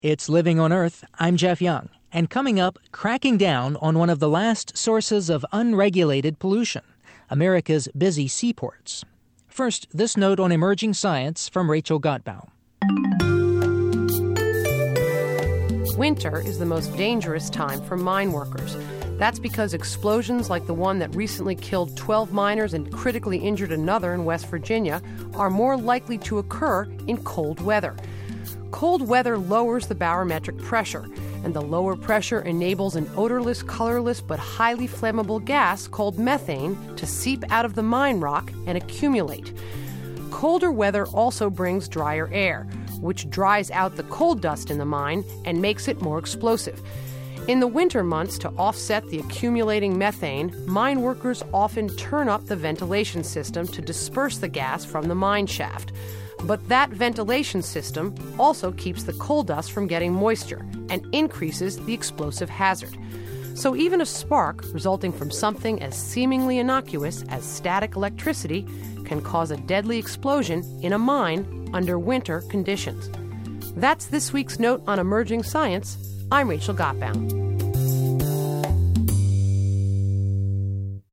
It's Living on Earth. I'm Jeff Young. And coming up, cracking down on one of the last sources of unregulated pollution, America's busy seaports. First, this note on emerging science from Rachel Gottbaum. Winter is the most dangerous time for mine workers. That's because explosions like the one that recently killed 12 miners and critically injured another in West Virginia are more likely to occur in cold weather. Cold weather lowers the barometric pressure, and the lower pressure enables an odorless, colorless, but highly flammable gas called methane to seep out of the mine rock and accumulate. Colder weather also brings drier air, which dries out the coal dust in the mine and makes it more explosive. In the winter months, to offset the accumulating methane, mine workers often turn up the ventilation system to disperse the gas from the mine shaft. But that ventilation system also keeps the coal dust from getting moisture and increases the explosive hazard. So even a spark resulting from something as seemingly innocuous as static electricity can cause a deadly explosion in a mine under winter conditions. That's this week's Note on Emerging Science. I'm Rachel Gottbaum.